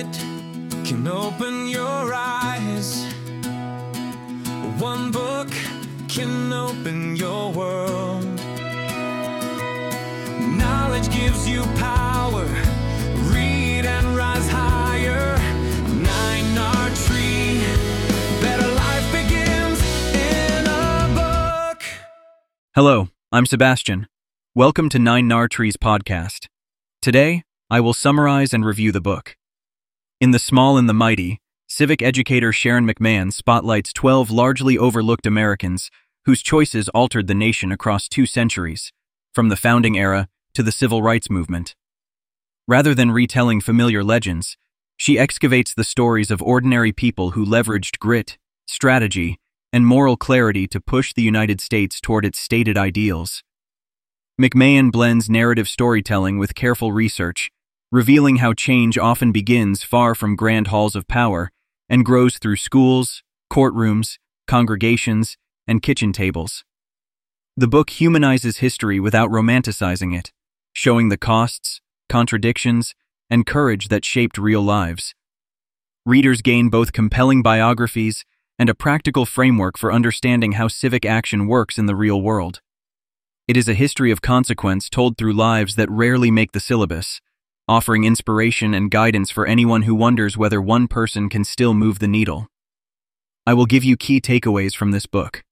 minute can open your eyes. One book can open your world. Knowledge gives you power. Read and rise higher. 9R Tree. Better life begins in a book. Hello, I'm Sebastian. Welcome to 9R Tree's podcast. Today, I will summarize and review the book. In The Small and the Mighty, civic educator Sharon McMahon spotlights 12 largely overlooked Americans whose choices altered the nation across 2 centuries, from the founding era to the civil rights movement. Rather than retelling familiar legends, she excavates the stories of ordinary people who leveraged grit, strategy, and moral clarity to push the United States toward its stated ideals. McMahon blends narrative storytelling with careful research, revealing how change often begins far from grand halls of power and grows through schools, courtrooms, congregations, and kitchen tables. The book humanizes history without romanticizing it, showing the costs, contradictions, and courage that shaped real lives. Readers gain both compelling biographies and a practical framework for understanding how civic action works in the real world. It is a history of consequence told through lives that rarely make the syllabus, offering inspiration and guidance for anyone who wonders whether one person can still move the needle. I will give you key takeaways from this book.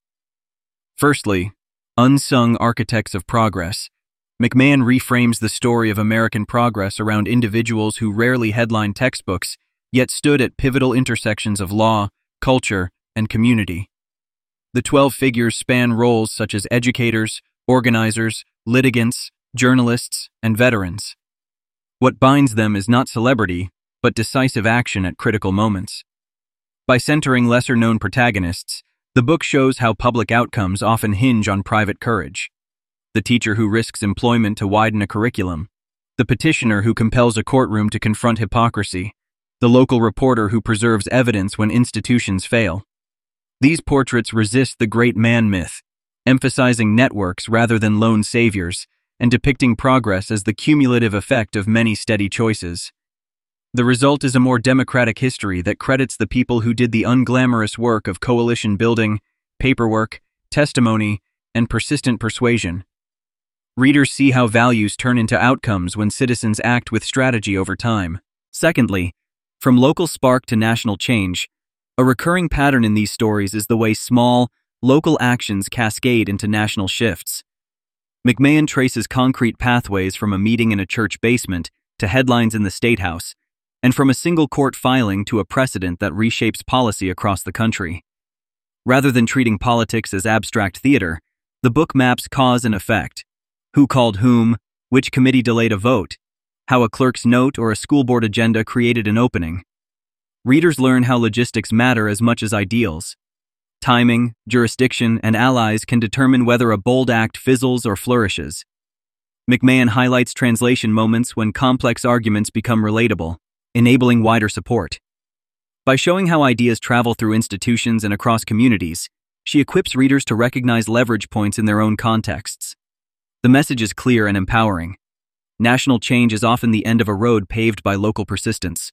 Firstly, Unsung Architects of Progress. McMahon reframes the story of American progress around individuals who rarely headline textbooks, yet stood at pivotal intersections of law, culture, and community. The 12 figures span roles such as educators, organizers, litigants, journalists, and veterans. What binds them is not celebrity, but decisive action at critical moments. By centering lesser-known protagonists, the book shows how public outcomes often hinge on private courage. The teacher who risks employment to widen a curriculum, the petitioner who compels a courtroom to confront hypocrisy, the local reporter who preserves evidence when institutions fail. These portraits resist the great man myth, emphasizing networks rather than lone saviors, and depicting progress as the cumulative effect of many steady choices. The result is a more democratic history that credits the people who did the unglamorous work of coalition building, paperwork, testimony, and persistent persuasion. Readers see how values turn into outcomes when citizens act with strategy over time. Secondly, from local spark to national change, a recurring pattern in these stories is the way small, local actions cascade into national shifts. McMahon traces concrete pathways from a meeting in a church basement to headlines in the State House, and from a single court filing to a precedent that reshapes policy across the country. Rather than treating politics as abstract theater, the book maps cause and effect. Who called whom, which committee delayed a vote, how a clerk's note or a school board agenda created an opening. Readers learn how logistics matter as much as ideals. Timing, jurisdiction, and allies can determine whether a bold act fizzles or flourishes. McMahon highlights translation moments when complex arguments become relatable, enabling wider support. By showing how ideas travel through institutions and across communities, she equips readers to recognize leverage points in their own contexts. The message is clear and empowering. National change is often the end of a road paved by local persistence.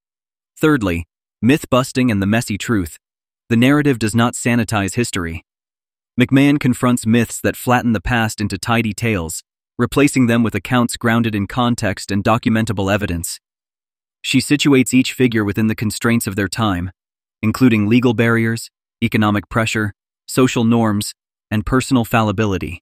Thirdly, myth-busting and the messy truth. The narrative does not sanitize history. McMahon confronts myths that flatten the past into tidy tales, replacing them with accounts grounded in context and documentable evidence. She situates each figure within the constraints of their time, including legal barriers, economic pressure, social norms, and personal fallibility.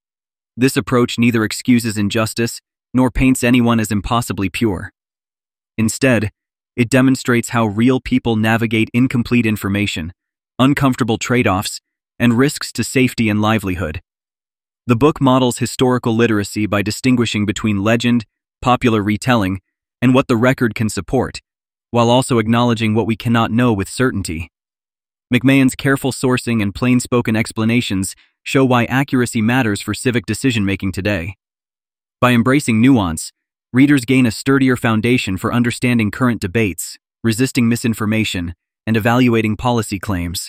This approach neither excuses injustice nor paints anyone as impossibly pure. Instead, it demonstrates how real people navigate incomplete information, uncomfortable trade-offs, and risks to safety and livelihood. The book models historical literacy by distinguishing between legend, popular retelling, and what the record can support, while also acknowledging what we cannot know with certainty. McMahon's careful sourcing and plain-spoken explanations show why accuracy matters for civic decision-making today. By embracing nuance, readers gain a sturdier foundation for understanding current debates, resisting misinformation, and evaluating policy claims.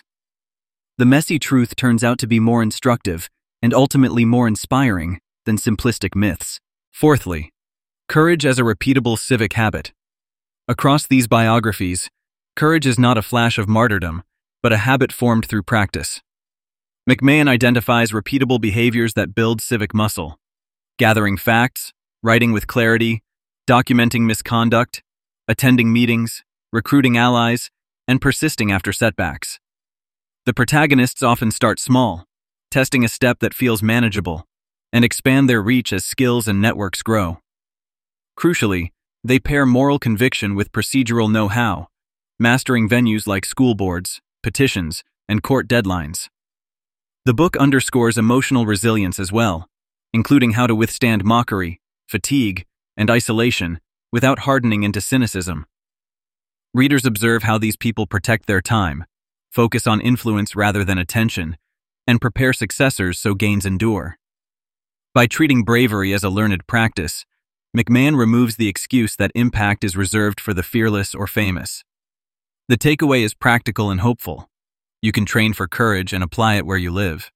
The messy truth turns out to be more instructive and ultimately more inspiring than simplistic myths. Fourthly, courage as a repeatable civic habit. Across these biographies, courage is not a flash of martyrdom, but a habit formed through practice. McMahon identifies repeatable behaviors that build civic muscle: gathering facts, writing with clarity, documenting misconduct, attending meetings, recruiting allies, and persisting after setbacks. The protagonists often start small, testing a step that feels manageable, and expand their reach as skills and networks grow. Crucially, they pair moral conviction with procedural know-how, mastering venues like school boards, petitions, and court deadlines. The book underscores emotional resilience as well, including how to withstand mockery, fatigue, and isolation without hardening into cynicism. Readers observe how these people protect their time, focus on influence rather than attention, and prepare successors so gains endure. By treating bravery as a learned practice, McMahon removes the excuse that impact is reserved for the fearless or famous. The takeaway is practical and hopeful. You can train for courage and apply it where you live.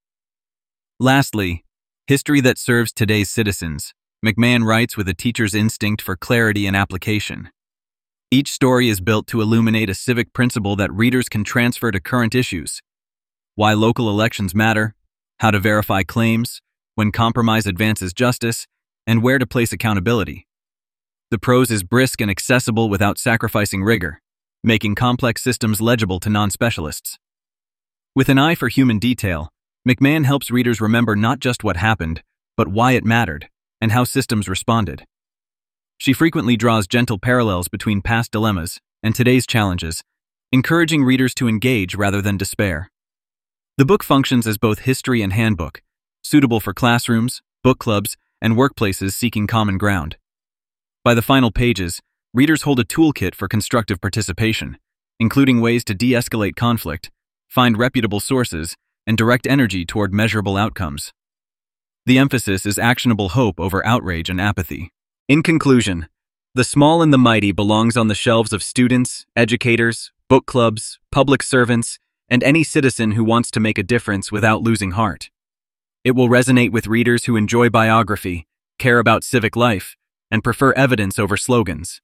Lastly, history that serves today's citizens. McMahon writes with a teacher's instinct for clarity and application. Each story is built to illuminate a civic principle that readers can transfer to current issues: why local elections matter, how to verify claims, when compromise advances justice, and where to place accountability. The prose is brisk and accessible without sacrificing rigor, making complex systems legible to non-specialists. With an eye for human detail, McMahon helps readers remember not just what happened, but why it mattered, and how systems responded. She frequently draws gentle parallels between past dilemmas and today's challenges, encouraging readers to engage rather than despair. The book functions as both history and handbook, suitable for classrooms, book clubs, and workplaces seeking common ground. By the final pages, readers hold a toolkit for constructive participation, including ways to de-escalate conflict, find reputable sources, and direct energy toward measurable outcomes. The emphasis is actionable hope over outrage and apathy. In conclusion, The Small and the Mighty belongs on the shelves of students, educators, book clubs, public servants, and any citizen who wants to make a difference without losing heart. It will resonate with readers who enjoy biography, care about civic life, and prefer evidence over slogans.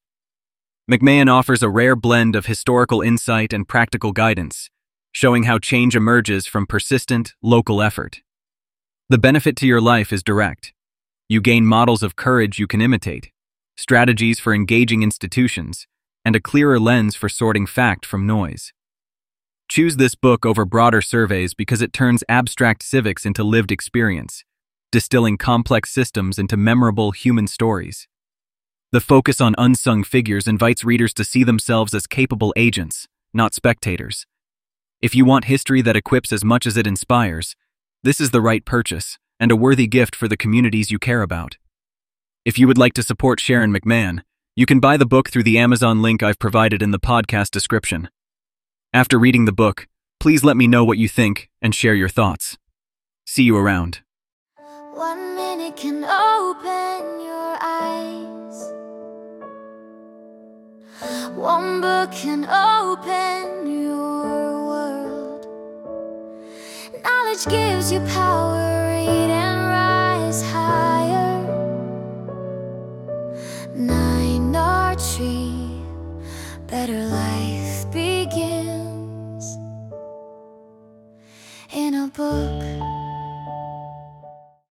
McMahon offers a rare blend of historical insight and practical guidance, showing how change emerges from persistent, local effort. The benefit to your life is direct. You gain models of courage you can imitate, strategies for engaging institutions, and a clearer lens for sorting fact from noise. Choose this book over broader surveys because it turns abstract civics into lived experience, distilling complex systems into memorable human stories. The focus on unsung figures invites readers to see themselves as capable agents, not spectators. If you want history that equips as much as it inspires, this is the right purchase and a worthy gift for the communities you care about. If you would like to support Sharon McMahon, you can buy the book through the Amazon link I've provided in the podcast description. After reading the book, please let me know what you think and share your thoughts. See you around. 1 minute can open your eyes. 1 book can open your world. Knowledge gives you power.